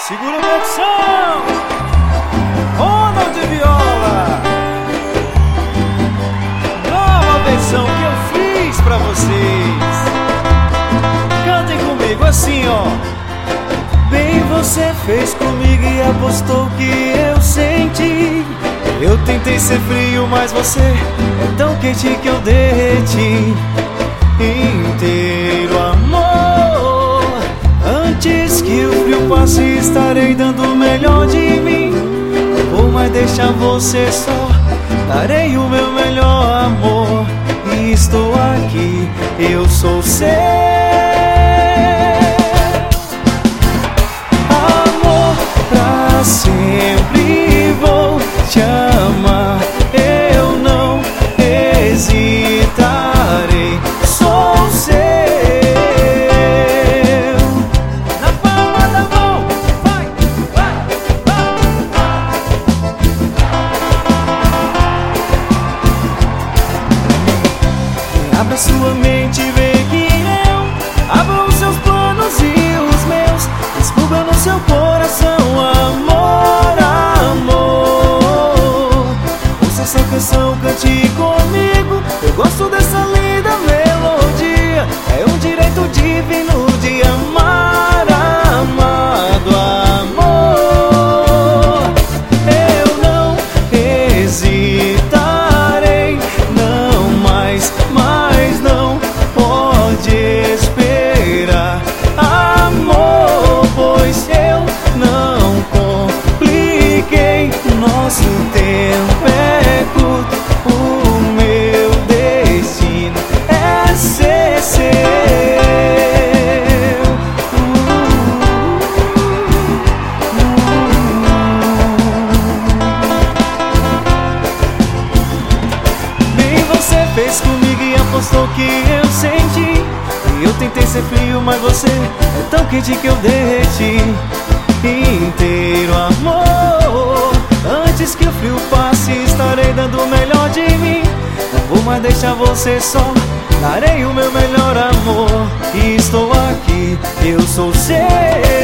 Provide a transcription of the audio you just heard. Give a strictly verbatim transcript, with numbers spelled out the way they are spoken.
Segura a produção, Ronald de viola. Nova versão que eu fiz pra vocês. Cantem comigo assim, ó. Bem você fez comigo e apostou que eu senti. Eu tentei ser frio, mas você é tão quente que eu derreti. Inteiro amor, antes que o frio passe estarei dando o melhor de mim. Não vou mais deixar você só, darei o meu melhor amor. E estou aqui, eu sou seu. Amor, pra sempre vou te amar. Eu não hesitarei, sou seu. Na palma da mão, vai, vai, vai, vai. Abra sua mente e vê que eu abro os seus planos e os meus. Descubra no seu coração, amor, amor. Ouça essa canção, cante comigo. Eu gosto dessa linda melodia. É um direito divino de amar, amado amor. Eu não hesitarei, não mais, mais não pode esperar, amor, pois eu não compliquei. Nosso tempo é curto, o meu destino é ser seu. Bem você fez comigo e apostou que eu senti. E eu tentei ser frio, mas você é tão quente que eu derreti. Inteiro amor, antes que o frio passe estarei dando o melhor de mim. Não vou mais deixar você só, darei o meu melhor amor. E estou aqui, eu sou seu.